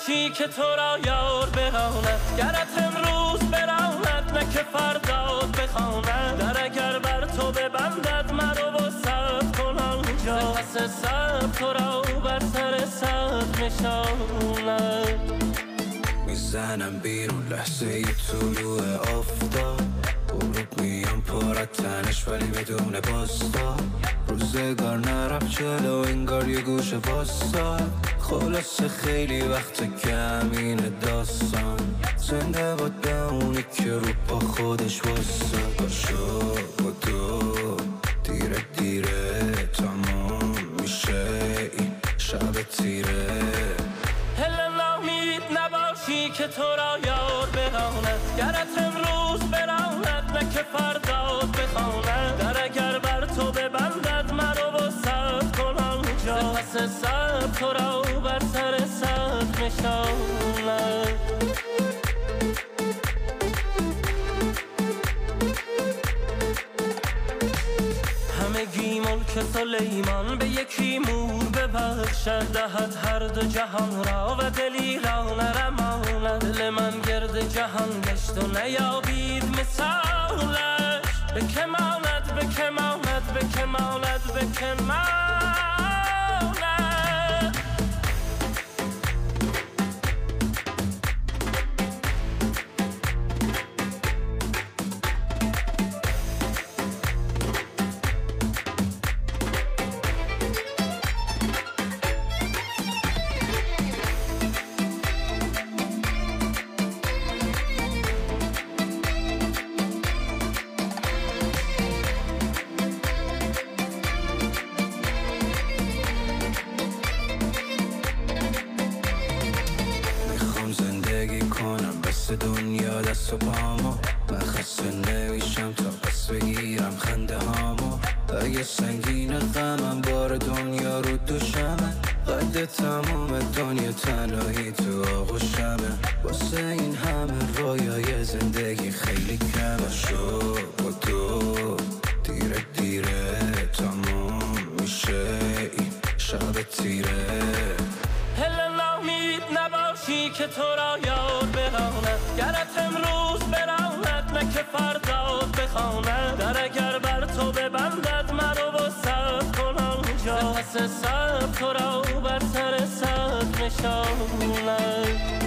نباشی که تو را یار براند، گرت امروز براند نه که فرداد بخواند. در اگر بر تو ببندد مرو و صبر کن آنجا، سپس صبر تو را بر سر صبر نشاند. میزنم بیرون لحظه طلوع آفتاب، غروب میام پر از تنش ولی بدون بازتاب. روزگار نرفت جلو انگار یه گوشه واساد، خلاصه خیلی وقت که همین داستان. زنده باد به اونی که رو پا خودش واساد. باشو با تو دیره دیره تمام میشه این شب تیره. نباشی که تو را یار براند، گرت امروز براند نه که فرداد بخواند. در اگر بر تو ببندد مرو و صبر کن آنجا، سپس صبر تو را بر سر صبر نشاند. همگی ملک سلیمان به یکی مور ببخشد، دهد هر دو جهان را و دلی را نرماند. دل من گرد جهان گشت و نیابید مثالش، به که ماند به که ماند به که ماند به که ماند. دنیا دست و پامو، من خسته نمیشم تا پس بگیرم خنده هامو. اگه سنگین غمم بار دنیا رو دوشمه، قد تمام دنیا تنهایی تو آغوشمه. واسه این همه رویای زندگی خیلی کمه. شو با تو دیره دیره تمام میشه این شب تیره. نباشی که تو را یار براند، گرت امروز براند نه که فرداد بخواند. در اگر بر تو ببندد مرو و صبر کن آنجا، سپس صبر تو را بر سر صبر نشاند.